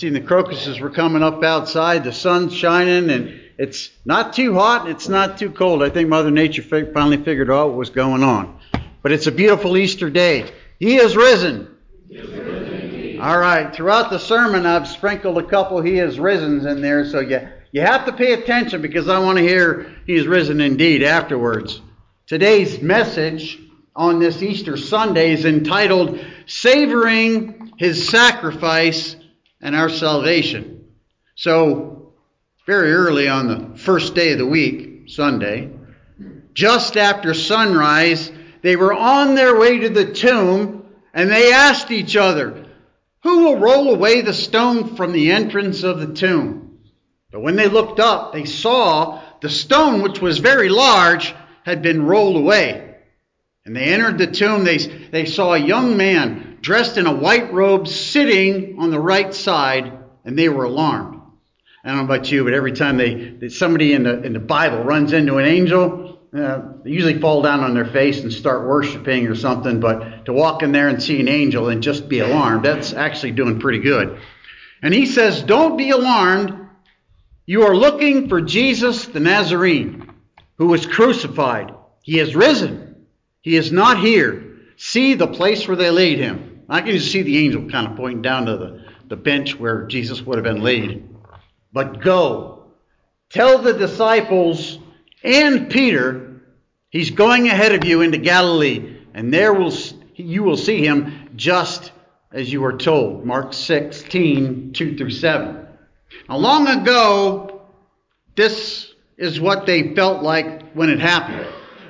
And the crocuses were coming up outside. The sun's shining, and it's not too hot. It's not too cold. I think Mother Nature finally figured out what was going on. But it's a beautiful Easter day. He is risen. He is risen indeed. All right. Throughout the sermon, I've sprinkled a couple He is risens in there, so you have to pay attention because I want to hear He is risen indeed afterwards. Today's message on this Easter Sunday is entitled Savoring His Sacrifice and Our Salvation. So, very early on the first day of the week, Sunday, just after sunrise, they were on their way to the tomb, and they asked each other, "Who will roll away the stone from the entrance of the tomb?" But when they looked up, they saw the stone, which was very large, had been rolled away. And they entered the tomb. They saw a young man dressed in a white robe sitting on the right side, and they were alarmed. I don't know about you, but every time somebody in the Bible runs into an angel, they usually fall down on their face and start worshiping or something. But to walk in there and see an angel and just be alarmed, that's actually doing pretty good. And he says, "Don't be alarmed. You are looking for Jesus the Nazarene, who was crucified. He is risen. He is not here. See the place where they laid him." I can just see the angel kind of pointing down to the bench where Jesus would have been laid. "But go, tell the disciples and Peter, he's going ahead of you into Galilee, and there you will see him just as you were told." Mark 16, 2-7. Now, long ago, this is what they felt like when it happened.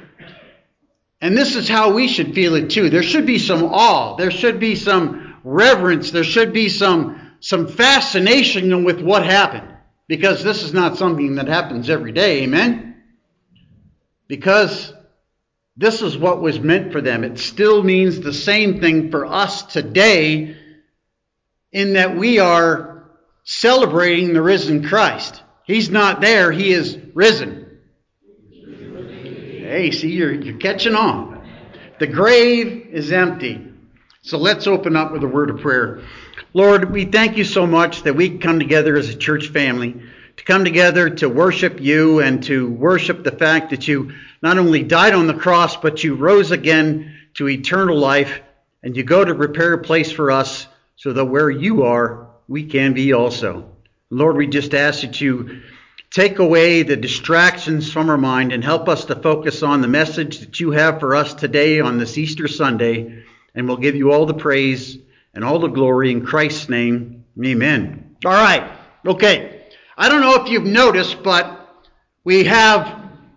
And this is how we should feel it too. There should be some awe. There should be some reverence. There should be some fascination with what happened. Because this is not something that happens every day. Amen? Because this is what was meant for them. It still means the same thing for us today, in that we are celebrating the risen Christ. He's not there. He is risen. Hey, see, you're catching on. The grave is empty. So let's open up with a word of prayer. Lord, we thank you so much that we can come together as a church family, to come together to worship you and to worship the fact that you not only died on the cross, but you rose again to eternal life, and you go to prepare a place for us so that where you are, we can be also. Lord, we just ask that you take away the distractions from our mind and help us to focus on the message that you have for us today on this Easter Sunday. And we'll give you all the praise and all the glory in Christ's name. Amen. All right. Okay. I don't know if you've noticed, but we have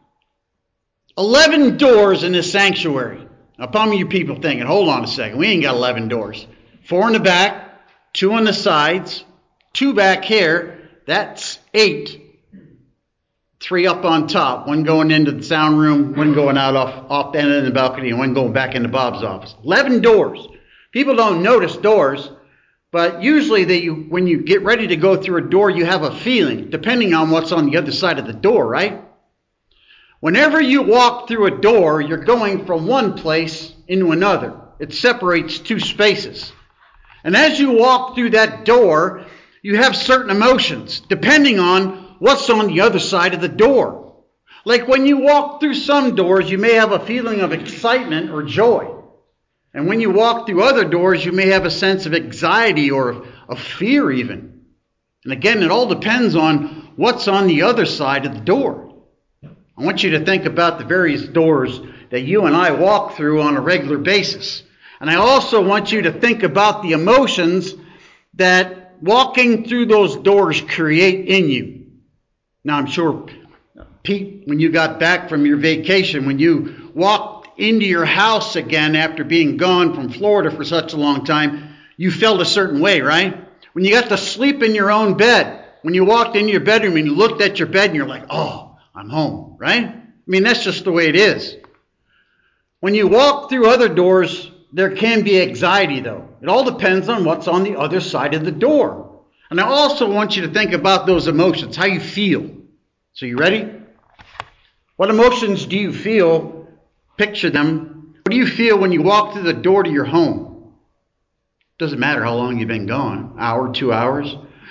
11 doors in this sanctuary. Now, probably you people thinking, hold on a second. We ain't got 11 doors. 4 in the back, 2 on the sides, 2 back here. That's 8. 3 up on top, 1 going into the sound room, 1 going out off the end of the balcony, and 1 going back into Bob's office. 11 doors. People don't notice doors, but usually when you get ready to go through a door, you have a feeling, depending on what's on the other side of the door, right? Whenever you walk through a door, you're going from one place into another. It separates 2 spaces. And as you walk through that door, you have certain emotions, depending on what's on the other side of the door. Like when you walk through some doors, you may have a feeling of excitement or joy. And when you walk through other doors, you may have a sense of anxiety or of fear even. And again, it all depends on what's on the other side of the door. I want you to think about the various doors that you and I walk through on a regular basis. And I also want you to think about the emotions that walking through those doors create in you. Now, I'm sure, Pete, when you got back from your vacation, when you walked into your house again after being gone from Florida for such a long time, you felt a certain way, right? When you got to sleep in your own bed, when you walked into your bedroom and you looked at your bed and you're like, oh, I'm home, right? I mean, that's just the way it is. When you walk through other doors, there can be anxiety, though. It all depends on what's on the other side of the door. And I also want you to think about those emotions, how you feel. So you ready? What emotions do you feel? Picture them. What do you feel when you walk through the door to your home? Doesn't matter how long you've been gone, hour, 2 hours.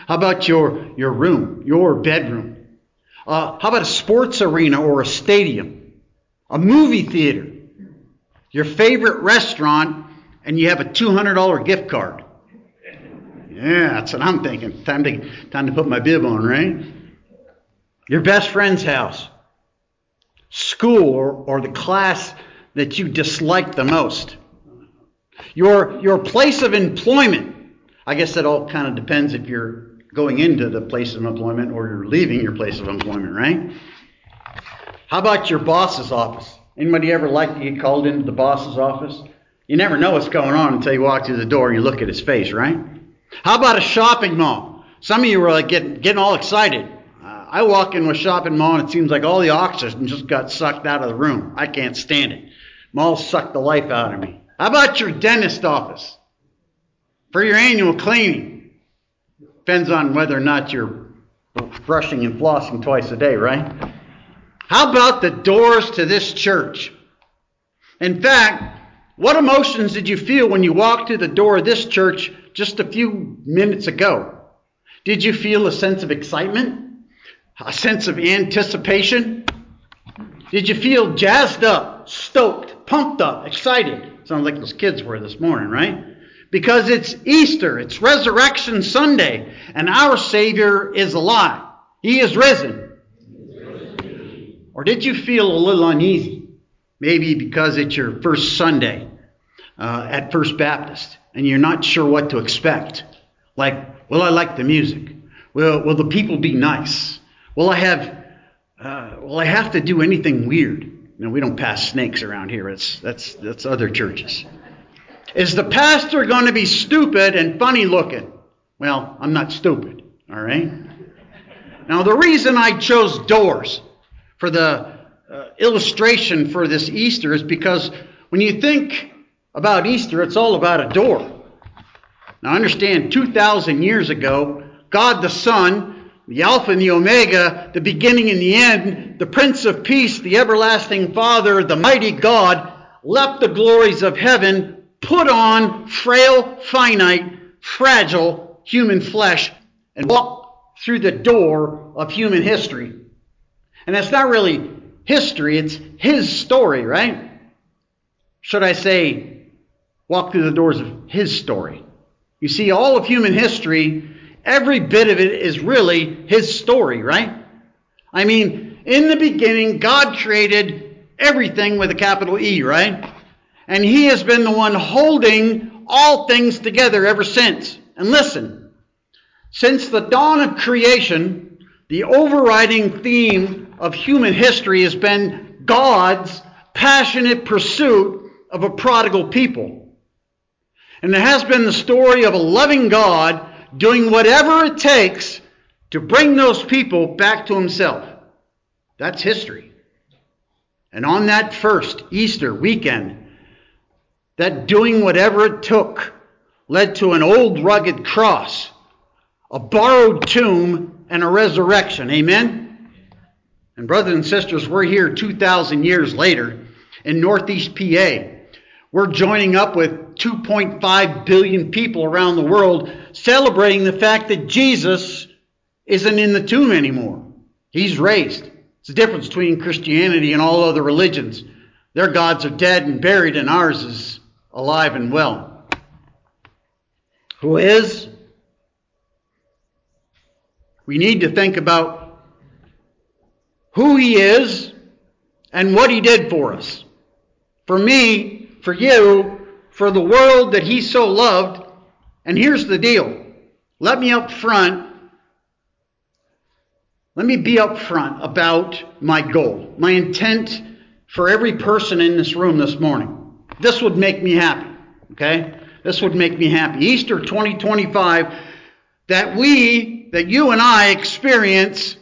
How about your room, your bedroom? How about a sports arena or a stadium? A movie theater? Your favorite restaurant, and you have a $200 gift card? Yeah, that's what I'm thinking. Time to put my bib on, right? Your best friend's house, school, or the class that you dislike the most. Your place of employment. I guess that all kind of depends if you're going into the place of employment or you're leaving your place of employment, right? How about your boss's office? Anybody ever like to get called into the boss's office? You never know what's going on until you walk through the door and you look at his face, right? How about a shopping mall? Some of you are like getting all excited. I walk into a shopping mall and it seems like all the oxygen just got sucked out of the room. I can't stand it. Malls suck the life out of me. How about your dentist office? For your annual cleaning. Depends on whether or not you're brushing and flossing twice a day, right? How about the doors to this church? In fact, what emotions did you feel when you walked through the door of this church just a few minutes ago? Did you feel a sense of excitement? A sense of anticipation? Did you feel jazzed up, stoked, pumped up, excited? Sounds like those kids were this morning, right? Because it's Easter, it's Resurrection Sunday, and our Savior is alive. He is risen. Or did you feel a little uneasy? Maybe because it's your first Sunday at First Baptist, and you're not sure what to expect. Like, will I like the music? Will the people be nice? Will I have to do anything weird? No, we don't pass snakes around here. That's other churches. Is the pastor going to be stupid and funny looking? Well, I'm not stupid, all right? Now, the reason I chose doors for the illustration for this Easter is because when you think about Easter, it's all about a door. Now, understand, 2,000 years ago, God the Son, the Alpha and the Omega, the beginning and the end, the Prince of Peace, the everlasting Father, the mighty God, left the glories of heaven, put on frail, finite, fragile human flesh, and walked through the door of human history. And that's not really history, it's His story, right? Should I say, walk through the doors of His story? You see, all of human history, every bit of it is really His story, right? I mean, in the beginning, God created everything with a capital E, right? And He has been the one holding all things together ever since. And listen, since the dawn of creation, the overriding theme of human history has been God's passionate pursuit of a prodigal people. And it has been the story of a loving God doing whatever it takes to bring those people back to Himself. That's history. And on that first Easter weekend, that doing whatever it took led to an old rugged cross, a borrowed tomb, and a resurrection. Amen? And brothers and sisters, we're here 2,000 years later in Northeast PA. We're joining up with 2.5 billion people around the world celebrating the fact that Jesus isn't in the tomb anymore. He's raised. It's the difference between Christianity and all other religions. Their gods are dead and buried, and ours is alive and well. Who is? We need to think about who He is and what He did for us. For me, for you, for the world that He so loved. And here's the deal. Let me be up front about my goal, my intent for every person in this room this morning. This would make me happy, okay? This would make me happy. Easter 2025, that you and I experience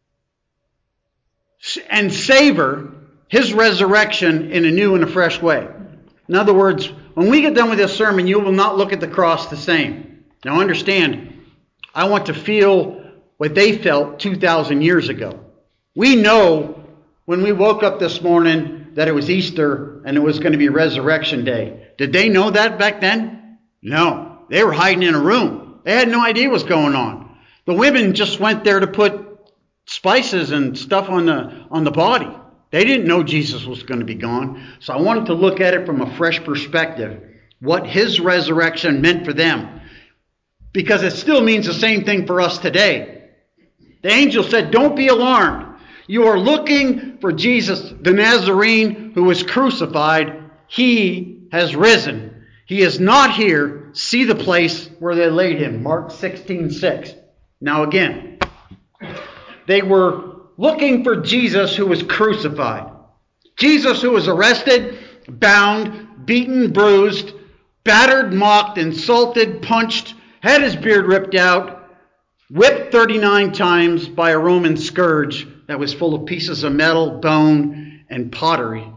and savor His resurrection in a new and a fresh way. In other words, when we get done with this sermon, you will not look at the cross the same. Now understand, I want to feel what they felt 2,000 years ago. We know when we woke up this morning that it was Easter and it was going to be Resurrection Day. Did they know that back then? No. They were hiding in a room. They had no idea what was going on. The women just went there to put spices and stuff on the body. They didn't know Jesus was going to be gone. So I wanted to look at it from a fresh perspective, what his resurrection meant for them. Because it still means the same thing for us today. The angel said, don't be alarmed. You are looking for Jesus, the Nazarene, who was crucified. He has risen. He is not here. See the place where they laid him. Mark 16:6. Now again, they were looking for Jesus who was crucified. Jesus who was arrested, bound, beaten, bruised, battered, mocked, insulted, punched, had his beard ripped out, whipped 39 times by a Roman scourge that was full of pieces of metal, bone, and pottery.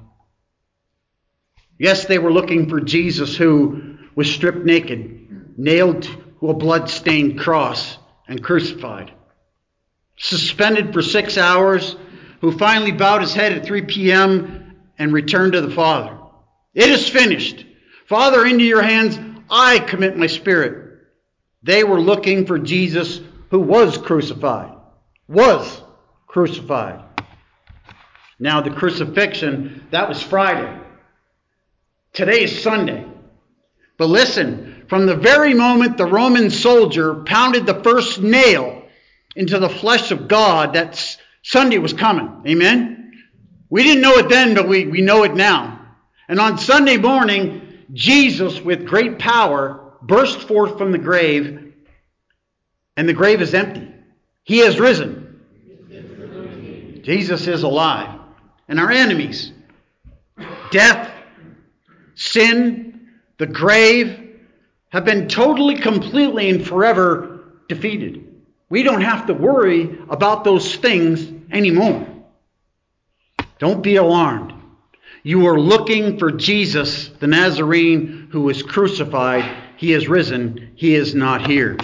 Yes, they were looking for Jesus who was stripped naked, nailed to a blood-stained cross, and crucified. Suspended for 6 hours, who finally bowed his head at 3 p.m. and returned to the Father. It is finished. Father, into your hands I commit my spirit. They were looking for Jesus who was crucified. Was crucified. Now the crucifixion, that was Friday. Today is Sunday. But listen, from the very moment the Roman soldier pounded the first nail into the flesh of God, that Sunday was coming. Amen? We didn't know it then, but we know it now. And on Sunday morning, Jesus, with great power, burst forth from the grave, and the grave is empty. He has risen. Jesus is alive. And our enemies, death, sin, the grave, have been totally, completely, and forever defeated. We don't have to worry about those things anymore. Don't be alarmed. You are looking for Jesus, the Nazarene, who was crucified. He is risen. He is not here.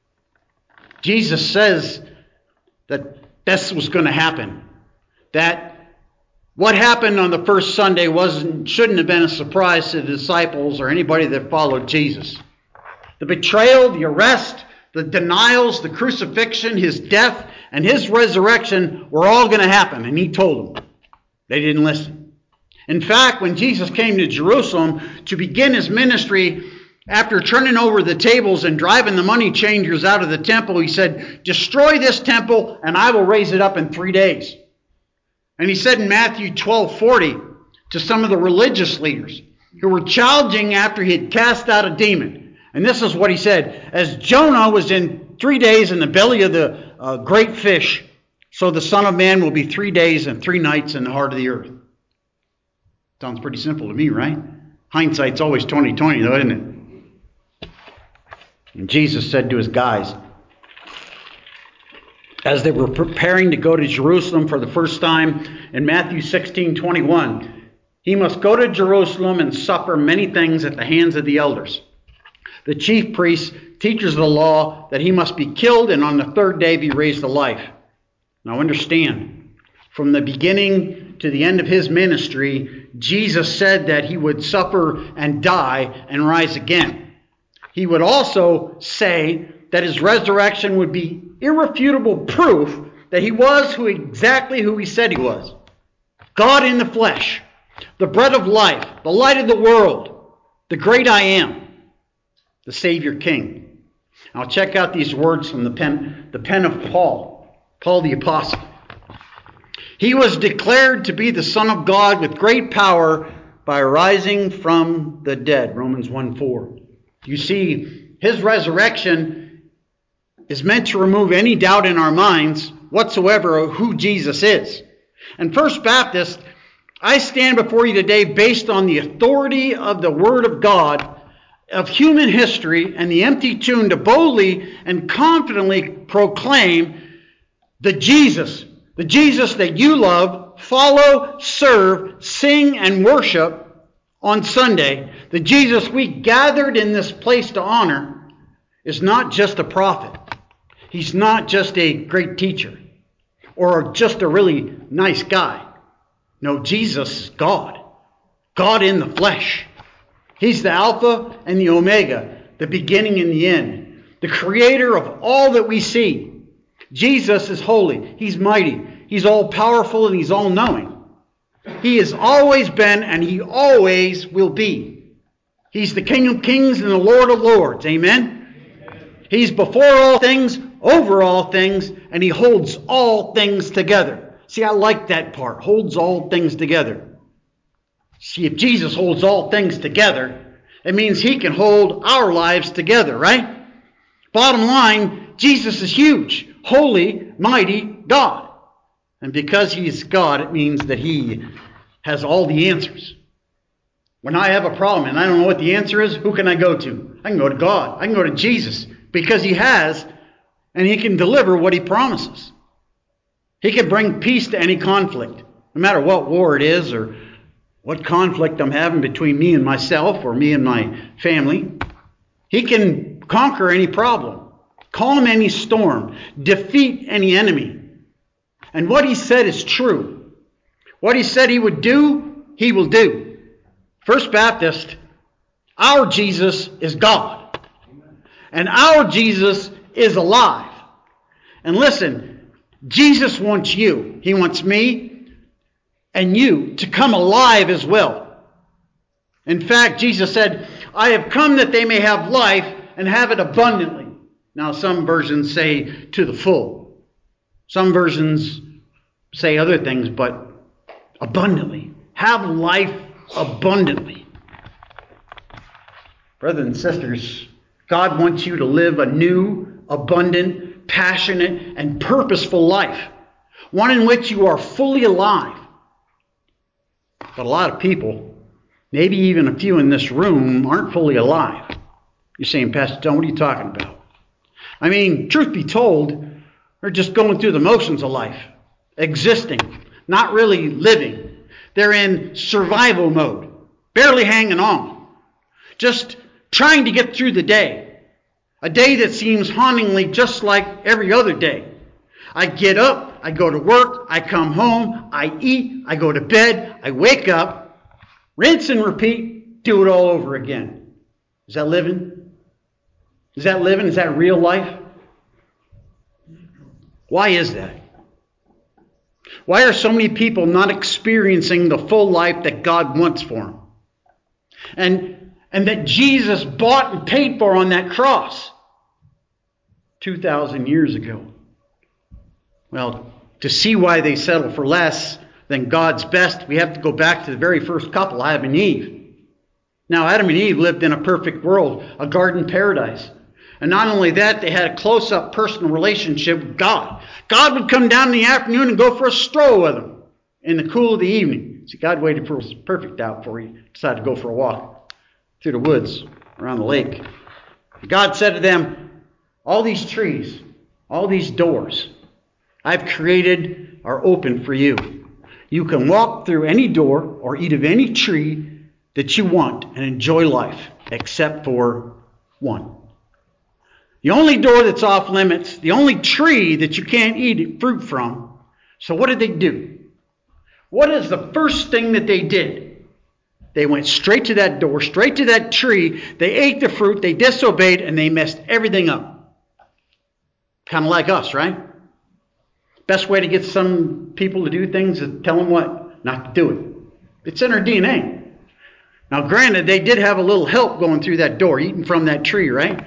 Jesus says that this was going to happen. That what happened on the first Sunday shouldn't have been a surprise to the disciples or anybody that followed Jesus. The betrayal, the arrest, the denials, the crucifixion, his death, and his resurrection were all going to happen. And he told them. They didn't listen. In fact, when Jesus came to Jerusalem to begin his ministry, after turning over the tables and driving the money changers out of the temple, he said, destroy this temple and I will raise it up in 3 days. And he said in Matthew 12:40 to some of the religious leaders who were challenging after he had cast out a demon. And this is what he said, as Jonah was in 3 days in the belly of the great fish, so the Son of Man will be 3 days and 3 nights in the heart of the earth. Sounds pretty simple to me, right? Hindsight's always 20/20 though, isn't it? And Jesus said to his guys, as they were preparing to go to Jerusalem for the first time in Matthew 16:21, he must go to Jerusalem and suffer many things at the hands of the elders, the chief priests, teachers of the law, that he must be killed and on the 3rd day be raised to life. Now understand, from the beginning to the end of his ministry, Jesus said that he would suffer and die and rise again. He would also say that his resurrection would be irrefutable proof that he was exactly who he said he was. God in the flesh, the bread of life, the light of the world, the great I am, the Savior King. Now check out these words from the pen of Paul the Apostle. He was declared to be the Son of God with great power by rising from the dead. Romans 1:4. You see, his resurrection is meant to remove any doubt in our minds whatsoever of who Jesus is. And First Baptist, I stand before you today based on the authority of the Word of God, of human history, and the empty tomb to boldly and confidently proclaim the Jesus that you love, follow, serve, sing, and worship on Sunday. The Jesus we gathered in this place to honor is not just a prophet. He's not just a great teacher or just a really nice guy. No, Jesus is God. God in the flesh. He's the Alpha and the Omega, the beginning and the end, the creator of all that we see. Jesus is holy. He's mighty. He's all-powerful and He's all-knowing. He has always been and He always will be. He's the King of kings and the Lord of lords. Amen? He's before all things, over all things, and He holds all things together. See, I like that part. Holds all things together. See, if Jesus holds all things together, it means He can hold our lives together, right? Bottom line, Jesus is huge, holy, mighty God. And because He's God, it means that He has all the answers. When I have a problem and I don't know what the answer is, who can I go to? I can go to God. I can go to Jesus because He has, and He can deliver what He promises. He can bring peace to any conflict, no matter what war it is or what conflict I'm having between me and myself or me and my family. He can conquer any problem, calm any storm, defeat any enemy. And what He said is true. What He said He would do, He will do. First Baptist, our Jesus is God. And our Jesus is alive. And listen, Jesus wants you. He wants me and you to come alive as well. In fact, Jesus said, I have come that they may have life and have it abundantly. Now, some versions say to the full. Some versions say other things, but abundantly. Have life abundantly. Brothers and sisters, God wants you to live a new, abundant, passionate, and purposeful life. One in which you are fully alive. But a lot of people, maybe even a few in this room, aren't fully alive. You're saying, Pastor John, what are you talking about? I mean, truth be told, they're just going through the motions of life. Existing. Not really living. They're in survival mode. Barely hanging on. Just trying to get through the day. A day that seems hauntingly just like every other day. I get up, I go to work, I come home, I eat, I go to bed, I wake up, rinse and repeat, do it all over again. Is that living? Is that living? Is that real life? Why is that? Why are so many people not experiencing the full life that God wants for them? And that Jesus bought and paid for on that cross 2,000 years ago. Well, to see why they settle for less than God's best, we have to go back to the very first couple, Adam and Eve. Now, Adam and Eve lived in a perfect world, a garden paradise. And not only that, they had a close-up personal relationship with God. God would come down in the afternoon and go for a stroll with them in the cool of the evening. See, God waited for it was perfect out before He decided to go for a walk through the woods around the lake. God said to them, all these trees, all these doors I've created are open for you. You can walk through any door or eat of any tree that you want and enjoy life, except for one. The only door that's off limits, the only tree that you can't eat fruit from. So what did they do? What is the first thing that they did? They went straight to that door, straight to that tree. They ate the fruit, they disobeyed, and they messed everything up. Kind of like us, right? Best way to get some people to do things is tell them what? Not to do it. It's in our DNA. Now, granted, they did have a little help going through that door, eating from that tree, right?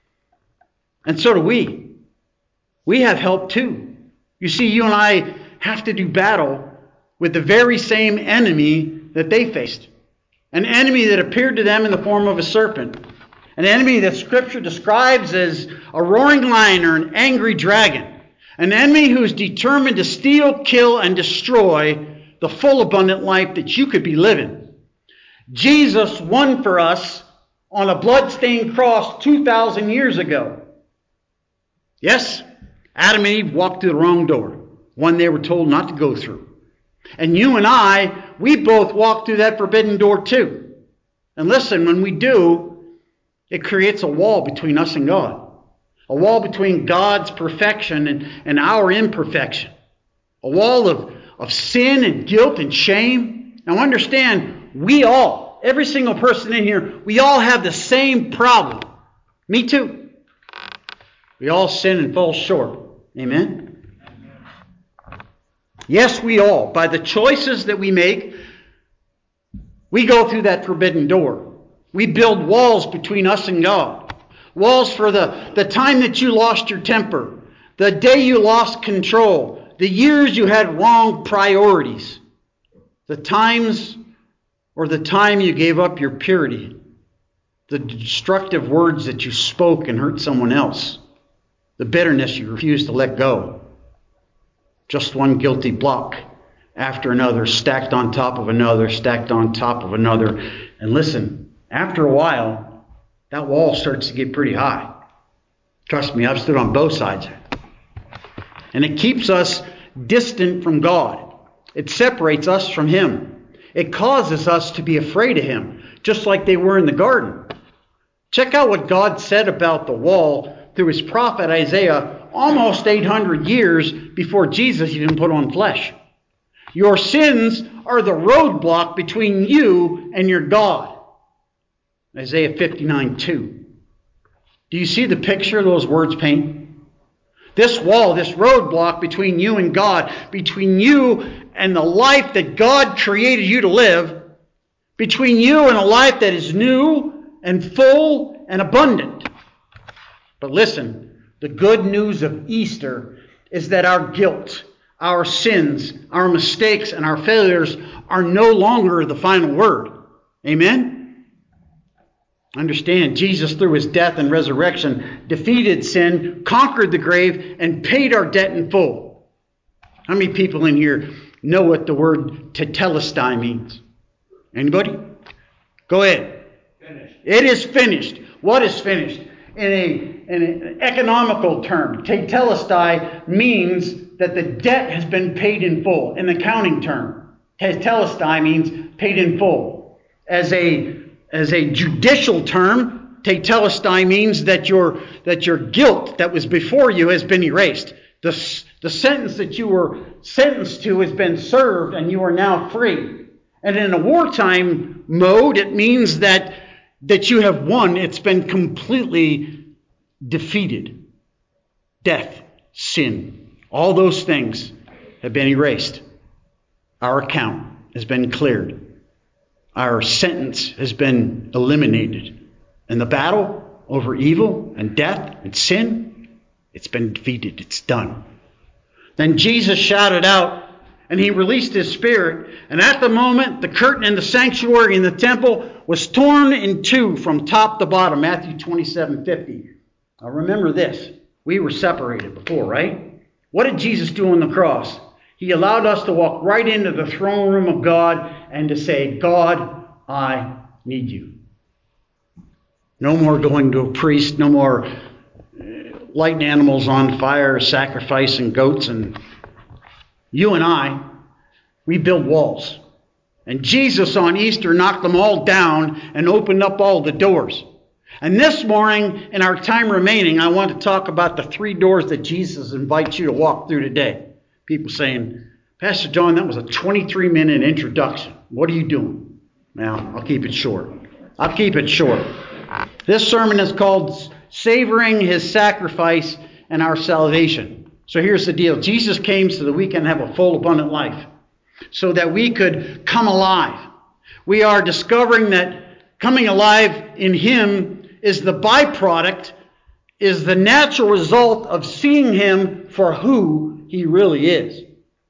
And so do we. We have help too. You see, you and I have to do battle with the very same enemy that they faced. An enemy that appeared to them in the form of a serpent. An enemy that Scripture describes as a roaring lion or an angry dragon. An enemy who is determined to steal, kill, and destroy the full abundant life that you could be living. Jesus won for us on a blood-stained cross 2,000 years ago. Yes, Adam and Eve walked through the wrong door, one they were told not to go through. And you and I, we both walk through that forbidden door too. And listen, when we do, it creates a wall between us and God. A wall between God's perfection and our imperfection. A wall of sin and guilt and shame. Now understand, we all, every single person in here, we all have the same problem. Me too. We all sin and fall short. Amen? Yes, we all, by the choices that we make, we go through that forbidden door. We build walls between us and God. Walls for the time that you lost your temper, the day you lost control, the years you had wrong priorities, the times or the time you gave up your purity, the destructive words that you spoke and hurt someone else, the bitterness you refused to let go. Just one guilty block after another, stacked on top of another, stacked on top of another. And listen, after a while, that wall starts to get pretty high. Trust me, I've stood on both sides. And it keeps us distant from God. It separates us from Him. It causes us to be afraid of Him, just like they were in the garden. Check out what God said about the wall through His prophet Isaiah almost 800 years before Jesus even put on flesh. Your sins are the roadblock between you and your God. Isaiah 59:2. Do you see the picture those words paint? This wall, this roadblock between you and God, between you and the life that God created you to live, between you and a life that is new and full and abundant. But listen, the good news of Easter is that our guilt, our sins, our mistakes, and our failures are no longer the final word. Amen? Understand, Jesus through His death and resurrection defeated sin, conquered the grave, and paid our debt in full. How many people in here know what the word tetelestai means? Anybody? Go ahead. Finished. It is finished. What is finished? In an economical term, tetelestai means that the debt has been paid in full. In the accounting term, tetelestai means paid in full. As a judicial term, tetelestai means that your guilt that was before you has been erased. The sentence that you were sentenced to has been served and you are now free. And in a wartime mode, it means that you have won. It's been completely defeated. Death, sin, all those things have been erased. Our account has been cleared. Our sentence has been eliminated. And the battle over evil and death and sin, it's been defeated. It's done. Then Jesus shouted out and He released His Spirit. And at the moment, the curtain in the sanctuary in the temple was torn in two from top to bottom. Matthew 27:50. Now remember this. We were separated before, right? What did Jesus do on the cross? He allowed us to walk right into the throne room of God and to say, God, I need you. No more going to a priest. No more lighting animals on fire, sacrificing goats. And you and I, we build walls. And Jesus on Easter knocked them all down and opened up all the doors. And this morning, in our time remaining, I want to talk about the 3 doors that Jesus invites you to walk through today. People saying, Pastor John, that was a 23-minute introduction. What are you doing? Now, I'll keep it short. This sermon is called Savoring His Sacrifice and Our Salvation. So here's the deal. Jesus came so that we can have a full, abundant life, so that we could come alive. We are discovering that coming alive in Him is the byproduct, is the natural result of seeing Him for who He really is.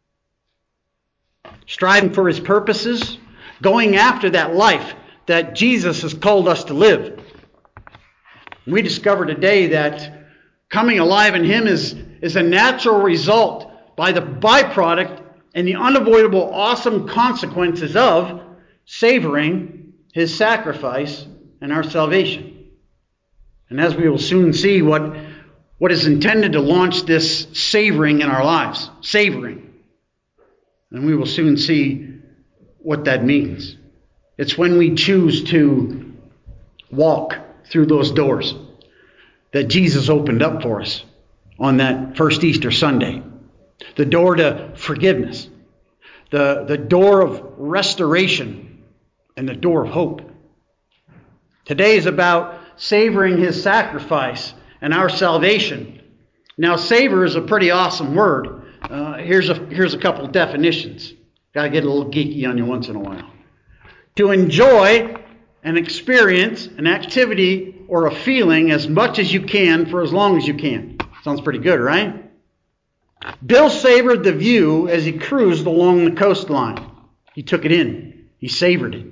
Striving for His purposes, going after that life that Jesus has called us to live. We discover today that coming alive in Him is a natural result by the byproduct and the unavoidable awesome consequences of savoring His sacrifice and our salvation. And as we will soon see, what is intended to launch this savoring in our lives. Savoring. And we will soon see what that means. It's when we choose to walk through those doors that Jesus opened up for us on that first Easter Sunday. The door to forgiveness. The door of restoration. And the door of hope. Today is about savoring His sacrifice and our salvation. Now, savor is a pretty awesome word. Here's a couple of definitions. Got to get a little geeky on you once in a while. To enjoy and experience an activity or a feeling as much as you can for as long as you can. Sounds pretty good, right? Bill savored the view as he cruised along the coastline. He took it in. He savored it.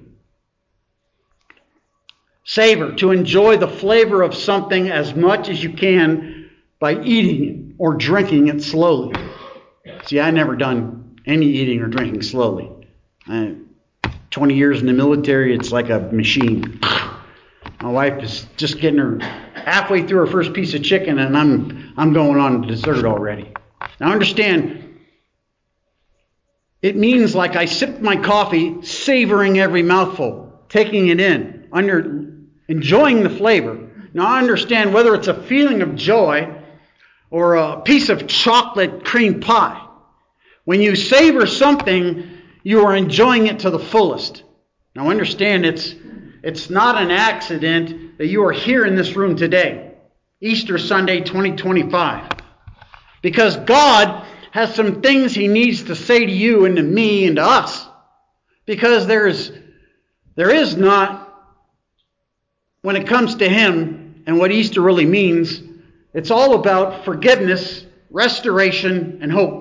Savor, to enjoy the flavor of something as much as you can by eating it or drinking it slowly. See, I never done any eating or drinking slowly. 20 years in the military, it's like a machine. My wife is just getting her halfway through her first piece of chicken, and I'm going on to dessert already. Now understand, it means like I sipped my coffee, savoring every mouthful, taking it in, enjoying the flavor. Now I understand whether it's a feeling of joy or a piece of chocolate cream pie. When you savor something, you are enjoying it to the fullest. Now understand, it's not an accident that you are here in this room today, Easter Sunday 2025. Because God has some things He needs to say to you and to me and to us. Because there is not, when it comes to Him and what Easter really means, it's all about forgiveness, restoration, and hope.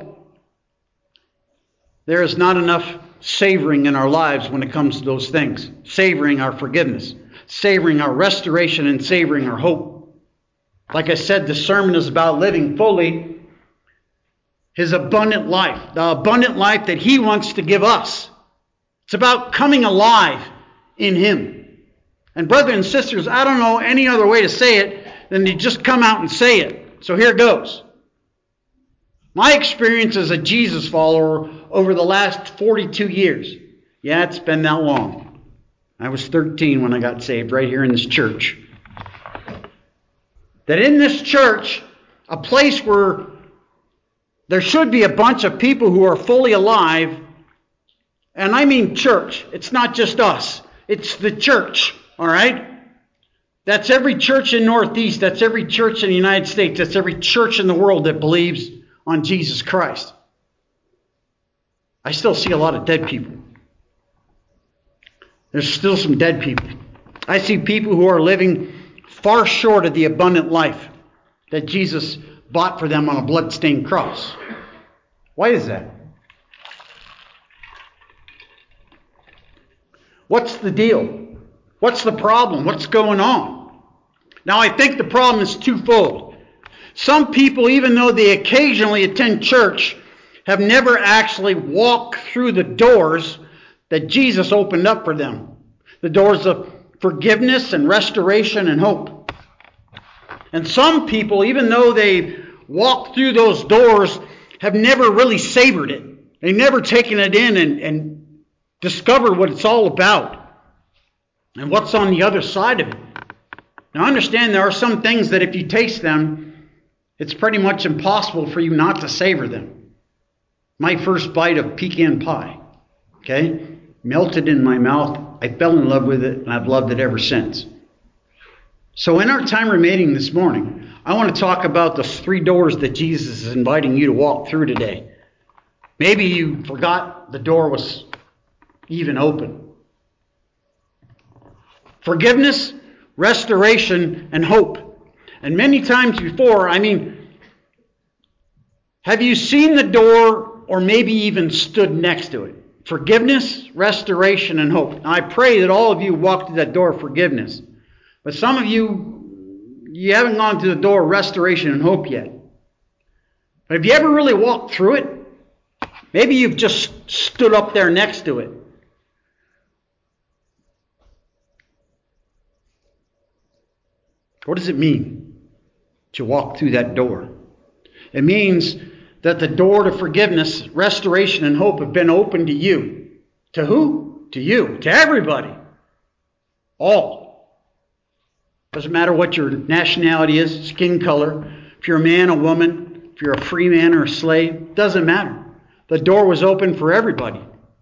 There is not enough savoring in our lives when it comes to those things. Savoring our forgiveness, savoring our restoration, and savoring our hope. Like I said, the sermon is about living fully His abundant life, the abundant life that He wants to give us. It's about coming alive in Him. And brothers and sisters, I don't know any other way to say it than to just come out and say it. So here goes. My experience as a Jesus follower over the last 42 years. Yeah, it's been that long. I was 13 when I got saved right here in this church. That in this church, a place where there should be a bunch of people who are fully alive, and I mean church. It's not just us. It's the church, all right? That's every church in Northeast. That's every church in the United States. That's every church in the world that believes on Jesus Christ. I still see a lot of dead people. There's still some dead people. I see people who are living far short of the abundant life that Jesus bought for them on a blood-stained cross. Why is that? What's the deal? What's the problem? What's going on? Now, I think the problem is twofold. Some people, even though they occasionally attend church, have never actually walked through the doors that Jesus opened up for them. The doors of forgiveness and restoration and hope. And some people, even though they walked through those doors, have never really savored it. They've never taken it in and discovered what it's all about and what's on the other side of it. Now understand, there are some things that if you taste them, it's pretty much impossible for you not to savor them. My first bite of pecan pie, okay, melted in my mouth. I fell in love with it, and I've loved it ever since. So in our time remaining this morning, I want to talk about the 3 doors that Jesus is inviting you to walk through today. Maybe you forgot the door was even open. Forgiveness, restoration, and hope. And many times before, have you seen the door or maybe even stood next to it? Forgiveness, restoration, and hope. Now, I pray that all of you walk through that door of forgiveness. But some of you haven't gone through the door of restoration and hope yet. But have you ever really walked through it? Maybe you've just stood up there next to it. What does it mean to walk through that door? It means that the door to forgiveness, restoration, and hope have been opened to you. To who? To you. To everybody. All. Doesn't matter what your nationality is, skin color, if you're a man, a woman, if you're a free man or a slave, doesn't matter. The door was open for everybody.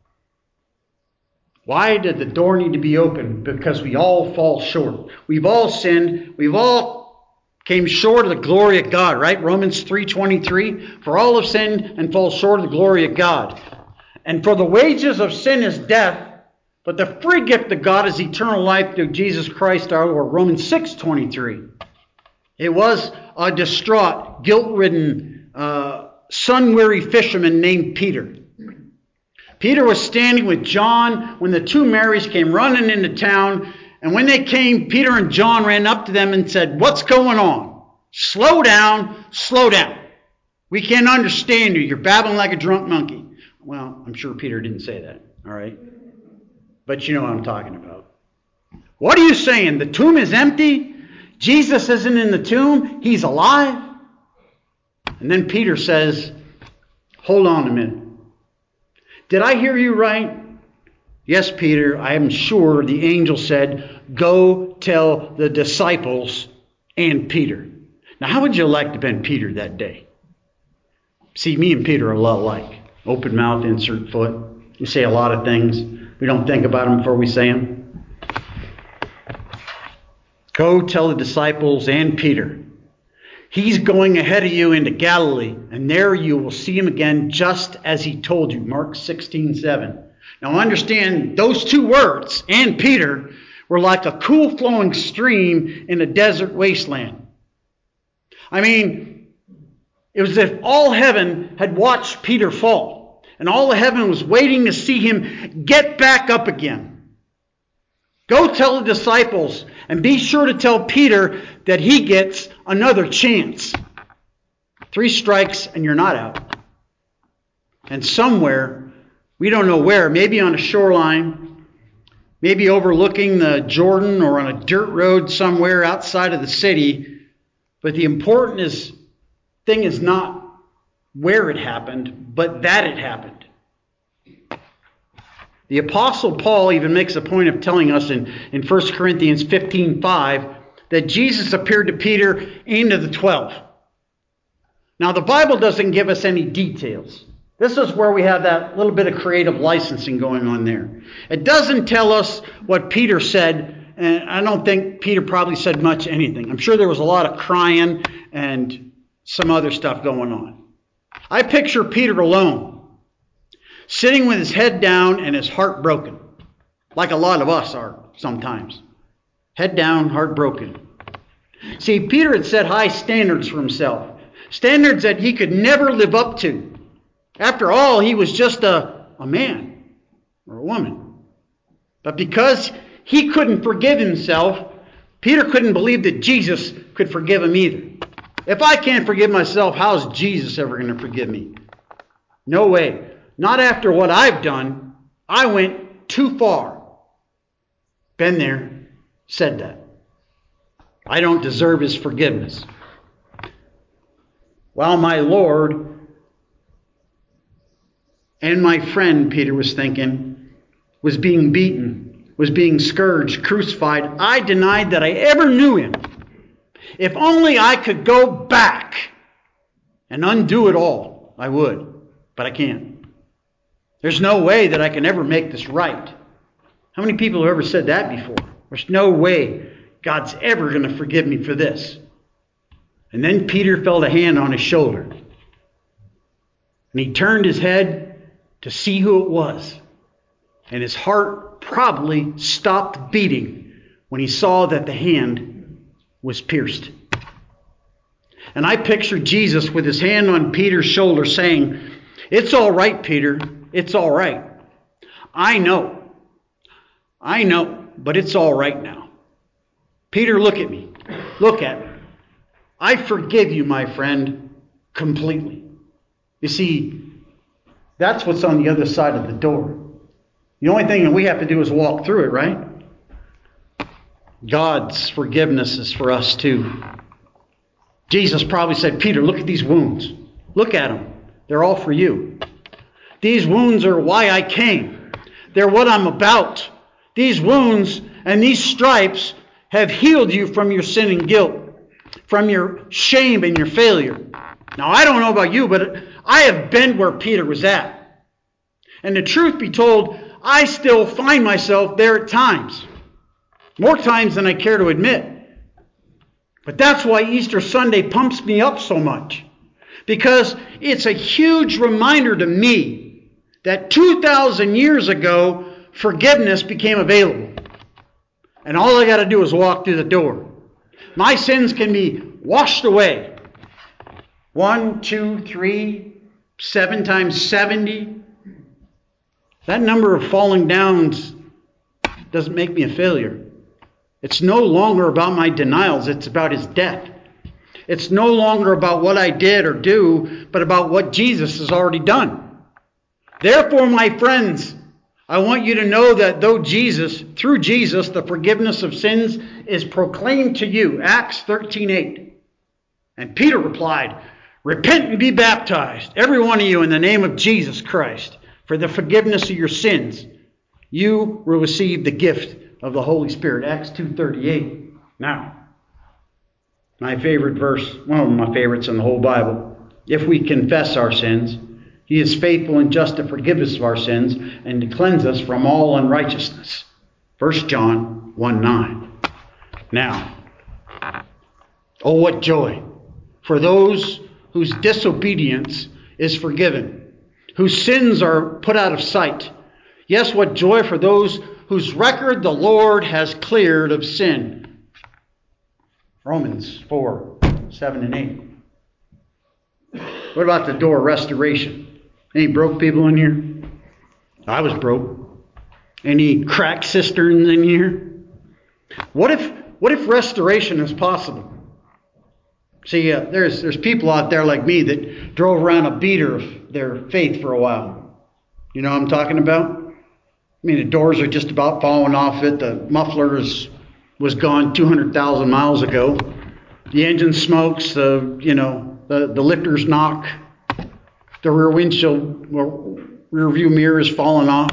Why did the door need to be open? Because we all fall short. We've all sinned. We've all came short of the glory of God, right? Romans 3:23, for all have sinned and fall short of the glory of God. And for the wages of sin is death, but the free gift of God is eternal life through Jesus Christ our Lord. Romans 6:23. It was a distraught, guilt-ridden, sun-weary fisherman named Peter. Peter was standing with John when the two Marys came running into town. And when they came, Peter and John ran up to them and said, "What's going on? Slow down, slow down. We can't understand you. You're babbling like a drunk monkey." Well, I'm sure Peter didn't say that, all right? But you know what I'm talking about. "What are you saying? The tomb is empty? Jesus isn't in the tomb? He's alive?" And then Peter says, "Hold on a minute. Did I hear you right?" "Yes, Peter, I am sure the angel said, 'Go tell the disciples and Peter.'" Now, how would you like to have been Peter that day? See, me and Peter are a lot alike. Open mouth, insert foot. We say a lot of things. We don't think about them before we say them. Go tell the disciples and Peter. He's going ahead of you into Galilee, and there you will see him again just as he told you. Mark 16:7. Now understand, those two words, and Peter, were like a cool flowing stream in a desert wasteland. I mean, it was as if all heaven had watched Peter fall, and all of heaven was waiting to see him get back up again. Go tell the disciples, and be sure to tell Peter that he gets another chance. 3 strikes and you're not out. And somewhere, we don't know where, maybe on a shoreline, maybe overlooking the Jordan or on a dirt road somewhere outside of the city. But the important thing is not where it happened, but that it happened. The Apostle Paul even makes a point of telling us in 1 Corinthians 15:5 that Jesus appeared to Peter and to the 12. Now, the Bible doesn't give us any details. This is where we have that little bit of creative licensing going on there. It doesn't tell us what Peter said, and I don't think Peter probably said much anything. I'm sure there was a lot of crying and some other stuff going on. I picture Peter alone, sitting with his head down and his heart broken, like a lot of us are sometimes. Head down, heart broken. See, Peter had set high standards for himself, standards that he could never live up to. After all, he was just a man or a woman. But because he couldn't forgive himself, Peter couldn't believe that Jesus could forgive him either. If I can't forgive myself, how is Jesus ever going to forgive me? No way. Not after what I've done. I went too far. Been there, said that. I don't deserve his forgiveness. While my Lord and my friend, Peter was thinking, was being beaten, was being scourged, crucified, I denied that I ever knew him. If only I could go back and undo it all, I would. But I can't. There's no way that I can ever make this right. How many people have ever said that before? There's no way God's ever going to forgive me for this. And then Peter felt a hand on his shoulder. And he turned his head to see who it was. And his heart probably stopped beating when he saw that the hand was pierced. And I pictured Jesus with his hand on Peter's shoulder saying, "It's all right, Peter. It's all right. I know, but it's all right now. Peter, look at me. Look at me. I forgive you, my friend, completely." You see, that's what's on the other side of the door. The only thing that we have to do is walk through it, right? God's forgiveness is for us too. Jesus probably said, "Peter, look at these wounds. Look at them. They're all for you. These wounds are why I came. They're what I'm about. These wounds and these stripes have healed you from your sin and guilt, from your shame and your failure." Now, I don't know about you, but I have been where Peter was at. And the truth be told, I still find myself there at times. More times than I care to admit. But that's why Easter Sunday pumps me up so much. Because it's a huge reminder to me that 2,000 years ago, forgiveness became available. And all I got to do is walk through the door. My sins can be washed away. 1, 2, 3, 7 times 70. That number of falling downs doesn't make me a failure. It's no longer about my denials. It's about his death. It's no longer about what I did or do, but about what Jesus has already done. Therefore, my friends, I want you to know that through Jesus, the forgiveness of sins is proclaimed to you. Acts 13:8. And Peter replied, repent and be baptized, every one of you, in the name of Jesus Christ, for the forgiveness of your sins. You will receive the gift of the Holy Spirit. Acts 2:38. Now, my favorite verse, one of my favorites in the whole Bible. If we confess our sins, he is faithful and just to forgive us of our sins and to cleanse us from all unrighteousness. 1 John 1:9. Now, oh, what joy for those whose disobedience is forgiven, whose sins are put out of sight. Yes, what joy for those whose record the Lord has cleared of sin. Romans 4:7 and 8. What about the door of restoration? Any broke people in here? I was broke. Any cracked cisterns in here? What if restoration is possible? See, there's people out there like me that drove around a beater of their faith for a while. You know what I'm talking about? I mean, the doors are just about falling off it. The muffler was gone 200,000 miles ago. The engine smokes. The lifters knock. The rear view mirror is falling off.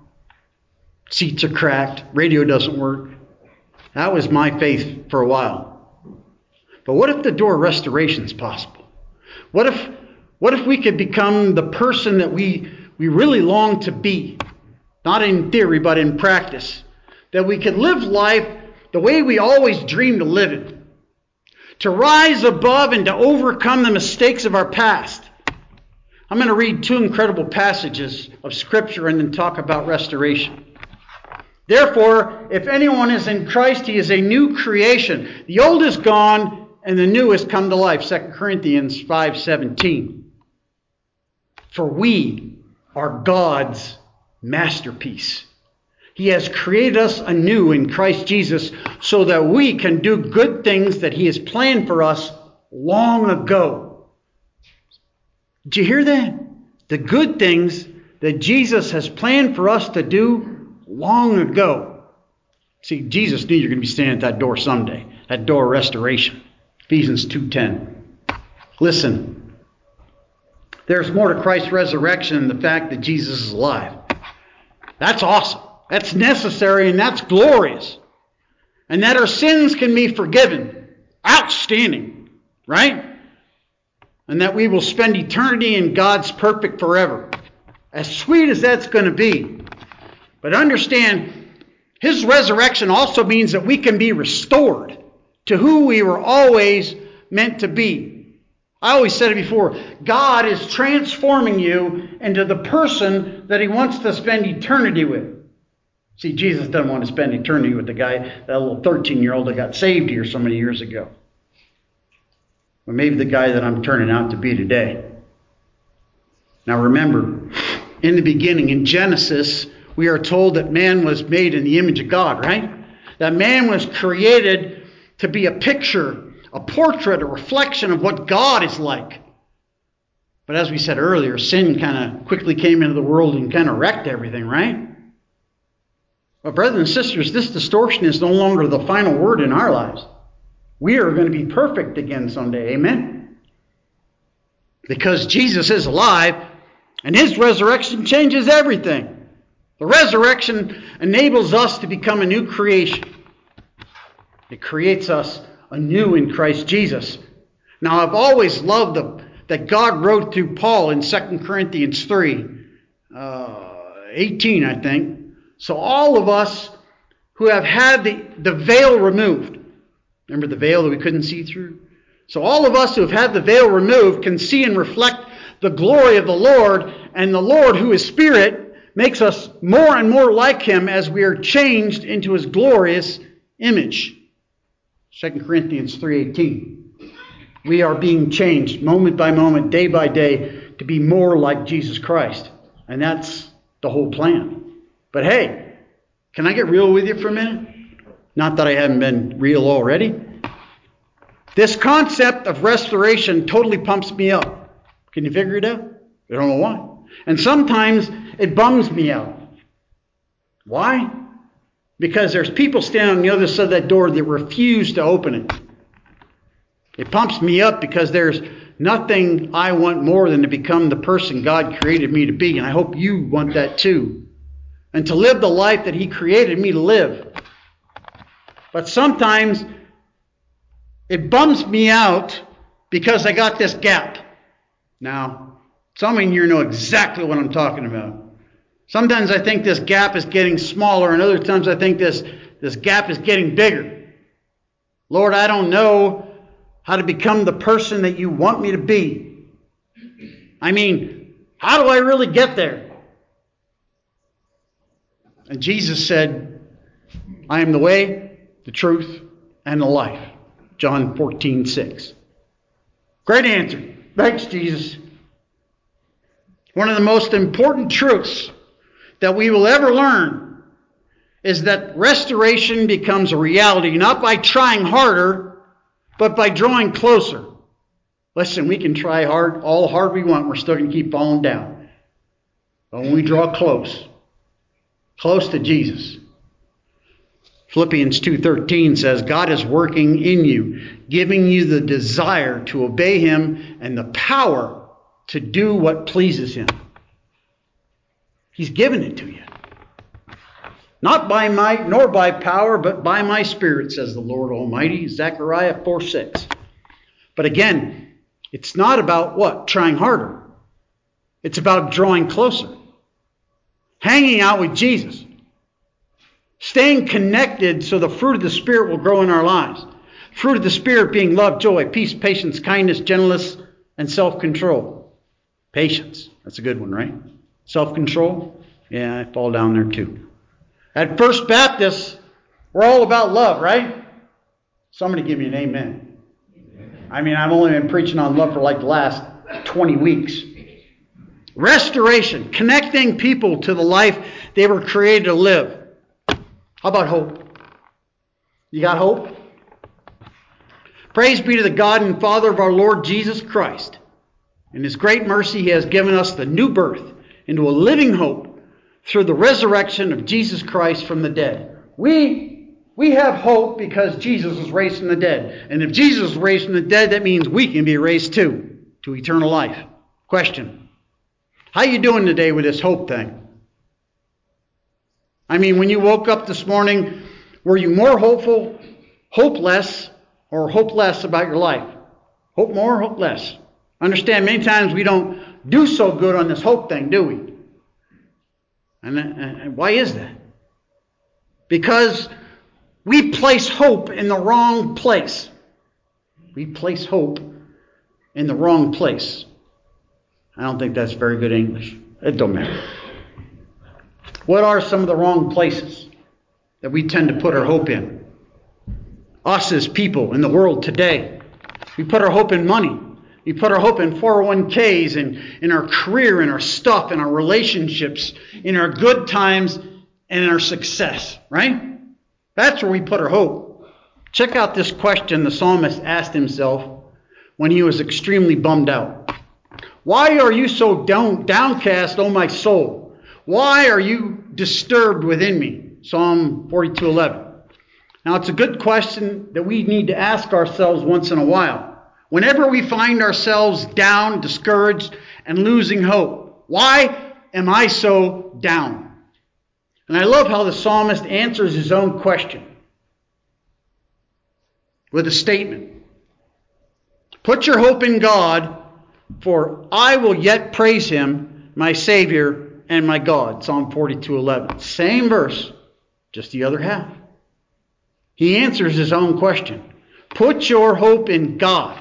Seats are cracked. Radio doesn't work. That was my faith for a while. But what if the door of restoration is possible? What if we could become the person that we really long to be? Not in theory, but in practice. That we could live life the way we always dreamed of living. To rise above and to overcome the mistakes of our past. I'm going to read 2 incredible passages of Scripture and then talk about restoration. Therefore, if anyone is in Christ, he is a new creation. The old is gone and the new has come to life. 2 Corinthians 5:17. For we are God's masterpiece. He has created us anew in Christ Jesus so that we can do good things that he has planned for us long ago. Did you hear that? The good things that Jesus has planned for us to do long ago. See, Jesus knew you're going to be standing at that door someday. That door of restoration. Ephesians 2:10. Listen. There's more to Christ's resurrection than the fact that Jesus is alive. That's awesome. That's necessary and that's glorious. And that our sins can be forgiven. Outstanding. Right? And that we will spend eternity in God's perfect forever. As sweet as that's going to be. But understand, his resurrection also means that we can be restored to who we were always meant to be. I always said it before, God is transforming you into the person that he wants to spend eternity with. See, Jesus doesn't want to spend eternity with the guy, that little 13-year-old that got saved here so many years ago. Or maybe the guy that I'm turning out to be today. Now remember, in the beginning, in Genesis, we are told that man was made in the image of God, right? That man was created to be a picture, a portrait, a reflection of what God is like. But as we said earlier, sin kind of quickly came into the world and kind of wrecked everything, right? But brothers and sisters, this distortion is no longer the final word in our lives. We are going to be perfect again someday, amen? Because Jesus is alive and his resurrection changes everything. The resurrection enables us to become a new creation. It creates us anew in Christ Jesus. Now, I've always loved that God wrote through Paul in 2 Corinthians 3:18, I think. So all of us who have had the veil removed, Remember the veil that we couldn't see through? So all of us who have had the veil removed can see and reflect the glory of the Lord, and the Lord, who is Spirit, makes us more and more like Him as we are changed into His glorious image. 2 Corinthians 3:18. We are being changed moment by moment, day by day, to be more like Jesus Christ. And that's the whole plan. But hey, can I get real with you for a minute? Not that I haven't been real already. This concept of restoration totally pumps me up. Can you figure it out? I don't know why. And sometimes it bums me out. Why? Because there's people standing on the other side of that door that refuse to open it. It pumps me up because there's nothing I want more than to become the person God created me to be. And I hope you want that too. And to live the life that He created me to live. But sometimes it bums me out because I got this gap. Now, some of you know exactly what I'm talking about. Sometimes I think this gap is getting smaller, and other times I think this gap is getting bigger. Lord, I don't know how to become the person that you want me to be. I mean, how do I really get there? And Jesus said, I am the way, the truth, and the life. John 14:6. Great answer. Thanks, Jesus. One of the most important truths that we will ever learn is that restoration becomes a reality, not by trying harder, but by drawing closer. Listen, we can try all hard we want. We're still going to keep falling down. But when we draw close to Jesus. Philippians 2:13 says, God is working in you, giving you the desire to obey Him and the power to do what pleases Him. He's given it to you. Not by might nor by power, but by my Spirit, says the Lord Almighty. Zechariah 4:6. But again, it's not about what? Trying harder. It's about drawing closer. Hanging out with Jesus. Staying connected so the fruit of the Spirit will grow in our lives. Fruit of the Spirit being love, joy, peace, patience, kindness, gentleness, and self-control. Patience. That's a good one, right? Self-control. Yeah, I fall down there too. At First Baptist, we're all about love, right? Somebody give me an amen. I mean, I've only been preaching on love for like the last 20 weeks. Restoration. Connecting people to the life they were created to live. How about hope? You got hope? Praise be to the God and Father of our Lord Jesus Christ. In His great mercy, He has given us the new birth into a living hope through the resurrection of Jesus Christ from the dead. We have hope because Jesus was raised from the dead. And if Jesus was raised from the dead, that means we can be raised too, to eternal life. Question. How you doing today with this hope thing? I mean, when you woke up this morning, were you more hopeful, hopeless, or hopeless about your life? Hope more, hope less. Understand, many times we don't do so good on this hope thing, do we? And why is that? Because we place hope in the wrong place. We place hope in the wrong place. I don't think that's very good English. It don't matter. What are some of the wrong places that we tend to put our hope in? Us as people in the world today. We put our hope in money. We put our hope in 401ks and in our career, in our stuff, in our relationships, in our good times, and in our success, right? That's where we put our hope. Check out this question the psalmist asked himself when he was extremely bummed out. Why are you so downcast, O my soul? Why are you disturbed within me? Psalm 42:11. Now, it's a good question that we need to ask ourselves once in a while. Whenever we find ourselves down, discouraged, and losing hope, why am I so down? And I love how the psalmist answers his own question with a statement. Put your hope in God, for I will yet praise Him, my Savior and my God. Psalm 42:11. Same verse, just the other half. He answers his own question. Put your hope in God.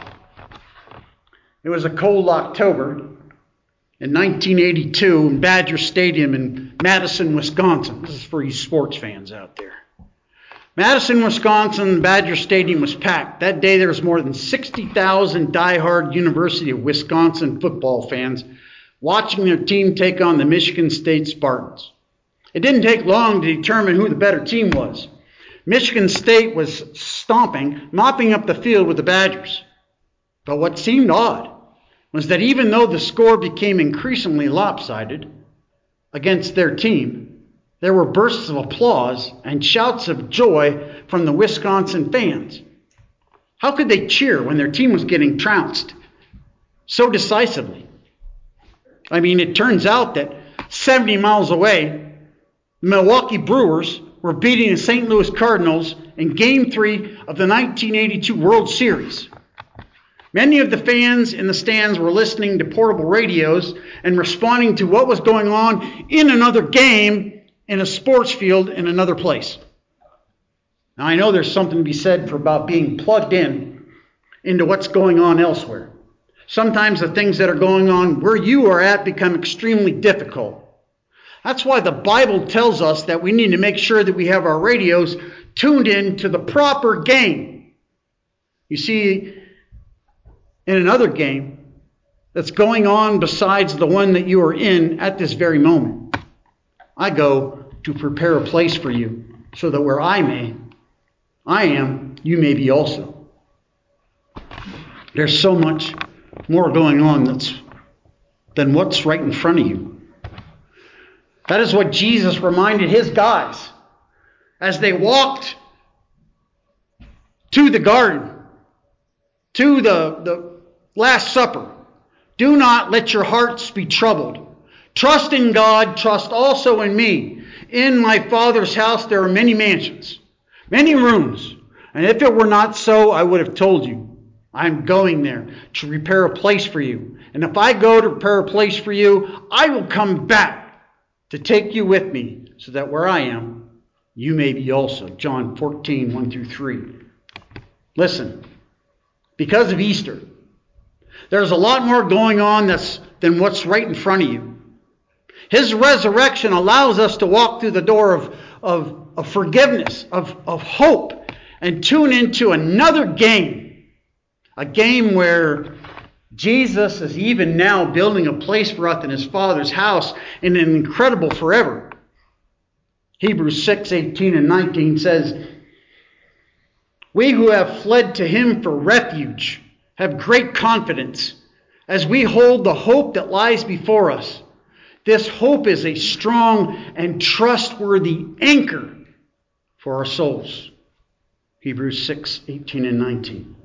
It was a cold October in 1982 in Badger Stadium in Madison, Wisconsin. This is for you sports fans out there. Madison, Wisconsin, Badger Stadium was packed. That day there was more than 60,000 diehard University of Wisconsin football fans watching their team take on the Michigan State Spartans. It didn't take long to determine who the better team was. Michigan State was mopping up the field with the Badgers. But what seemed odd was that even though the score became increasingly lopsided against their team, there were bursts of applause and shouts of joy from the Wisconsin fans. How could they cheer when their team was getting trounced so decisively? I mean, it turns out that 70 miles away, the Milwaukee Brewers were beating the St. Louis Cardinals in Game 3 of the 1982 World Series. Many of the fans in the stands were listening to portable radios and responding to what was going on in another game in a sports field in another place. Now, I know there's something to be said about being plugged into what's going on elsewhere. Sometimes the things that are going on where you are at become extremely difficult. That's why the Bible tells us that we need to make sure that we have our radios tuned in to the proper game. You see, in another game that's going on besides the one that you are in at this very moment, I go to prepare a place for you, so that where I am, you may be also. There's so much more going on than what's right in front of you. That is what Jesus reminded his guys as they walked to the garden, to the Last Supper. Do not let your hearts be troubled. Trust in God, trust also in me. In my Father's house there are many mansions, many rooms. And if it were not so, I would have told you. I'm going there to prepare a place for you. And if I go to prepare a place for you, I will come back to take you with me, so that where I am, you may be also. John 14, 1 through 3. Listen, because of Easter, there's a lot more going on than what's right in front of you. His resurrection allows us to walk through the door of forgiveness, of hope, and tune into another game. A game where Jesus is even now building a place for us in his Father's house in an incredible forever. Hebrews 6, 18 and 19 says, we who have fled to him for refuge have great confidence as we hold the hope that lies before us. This hope is a strong and trustworthy anchor for our souls. Hebrews 6, 18 and 19.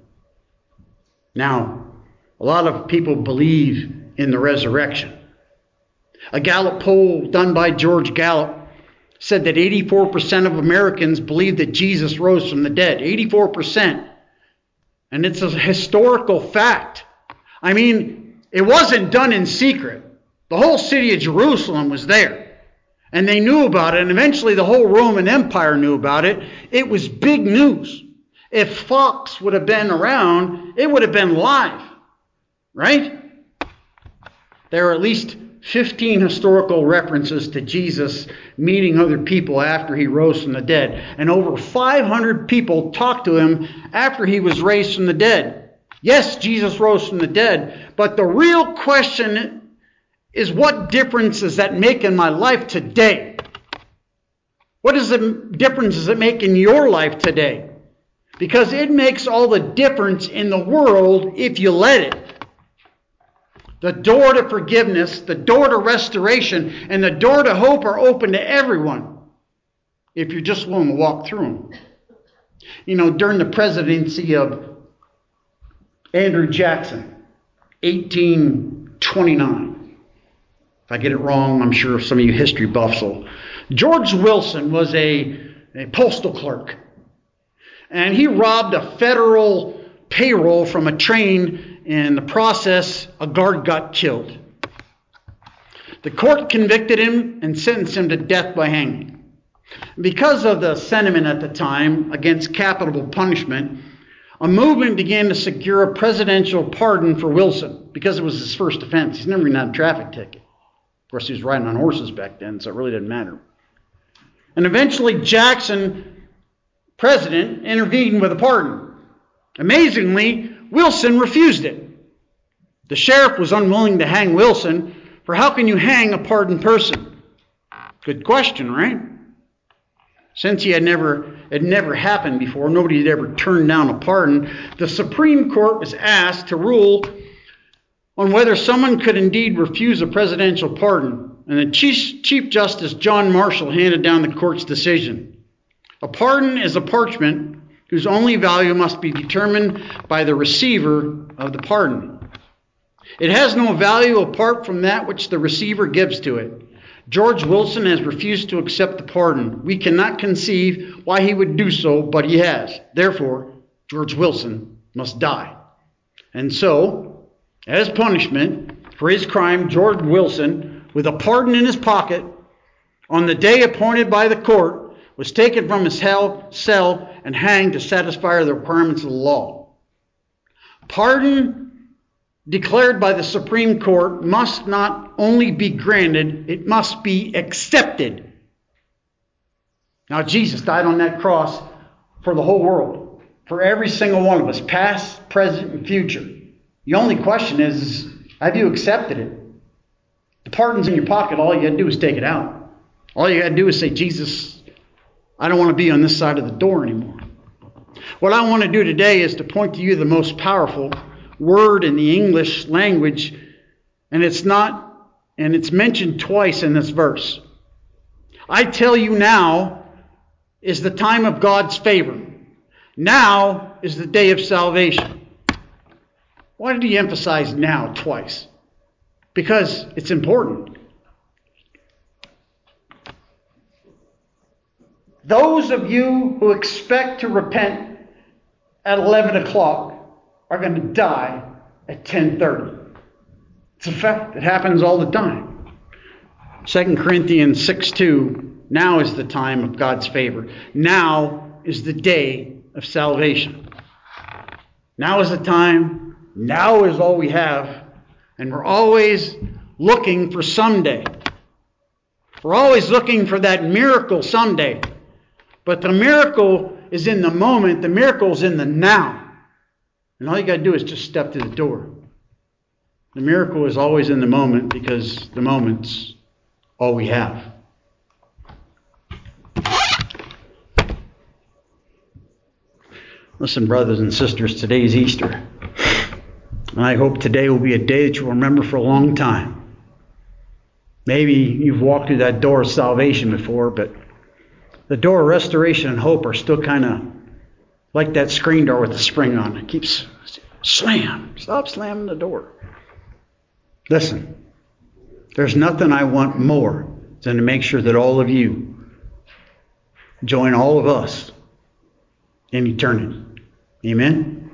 Now, a lot of people believe in the resurrection. A Gallup poll done by George Gallup said that 84% of Americans believe that Jesus rose from the dead. 84%. And it's a historical fact. I mean, it wasn't done in secret. The whole city of Jerusalem was there. And they knew about it. And eventually the whole Roman Empire knew about it. It was big news. If Fox would have been around, it would have been live. Right? There are at least 15 historical references to Jesus meeting other people after he rose from the dead. And over 500 people talked to him after he was raised from the dead. Yes, Jesus rose from the dead. But the real question is, what difference does that make in my life today? What difference does it make in your life today? Because it makes all the difference in the world if you let it. The door to forgiveness, the door to restoration, and the door to hope are open to everyone if you're just willing to walk through them. You know, during the presidency of Andrew Jackson, 1829. If I get it wrong, I'm sure some of you history buffs will. George Wilson was a postal clerk. And he robbed a federal payroll from a train. In the process, a guard got killed. The court convicted him and sentenced him to death by hanging. Because of the sentiment at the time against capital punishment, a movement began to secure a presidential pardon for Wilson because it was his first offense. He's never even had a traffic ticket. Of course, he was riding on horses back then, so it really didn't matter. And eventually, Jackson, president, intervened with a pardon. Amazingly, Wilson refused it. The sheriff was unwilling to hang Wilson, for how can you hang a pardoned person? Good question, right? Since it never happened before, nobody had ever turned down a pardon, the Supreme Court was asked to rule on whether someone could indeed refuse a presidential pardon. And the Chief Justice John Marshall handed down the court's decision. A pardon is a parchment whose only value must be determined by the receiver of the pardon. It has no value apart from that which the receiver gives to it. George Wilson has refused to accept the pardon. We cannot conceive why he would do so, but he has. Therefore, George Wilson must die. And so, as punishment for his crime, George Wilson, with a pardon in his pocket, on the day appointed by the court, was taken from his cell and hanged to satisfy the requirements of the law. Pardon declared by the Supreme Court must not only be granted, it must be accepted. Now, Jesus died on that cross for the whole world, for every single one of us, past, present, and future. The only question is, have you accepted it? The pardon's in your pocket. All you got to do is take it out. All you got to do is say, Jesus, I don't want to be on this side of the door anymore. What I want to do today is to point to you the most powerful word in the English language, and it's mentioned twice in this verse. I tell you, now is the time of God's favor. Now is the day of salvation. Why did he emphasize now twice? Because it's important. Those of you who expect to repent at 11 o'clock are going to die at 10:30. It's a fact. It happens all the time. 2 Corinthians 6:2, now is the time of God's favor. Now is the day of salvation. Now is the time. Now is all we have. And we're always looking for someday. We're always looking for that miracle someday. But the miracle is in the moment. The miracle is in the now. And all you got to do is just step to the door. The miracle is always in the moment because the moment's all we have. Listen, brothers and sisters, today's Easter. And I hope today will be a day that you'll remember for a long time. Maybe you've walked through that door of salvation before, but the door of restoration and hope are still kind of like that screen door with the spring on it. It keeps slam. Stop slamming the door. Listen, there's nothing I want more than to make sure that all of you join all of us in eternity. Amen?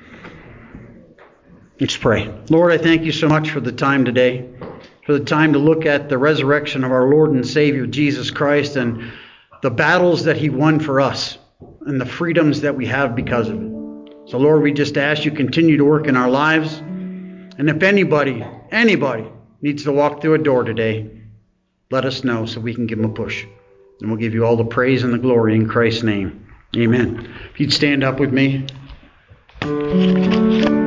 Let's pray. Lord, I thank you so much for the time today, for the time to look at the resurrection of our Lord and Savior, Jesus Christ, and the battles that he won for us and the freedoms that we have because of it. So, Lord, we just ask you continue to work in our lives. And if anybody needs to walk through a door today, let us know so we can give them a push. And we'll give you all the praise and the glory in Christ's name. Amen. If you'd stand up with me.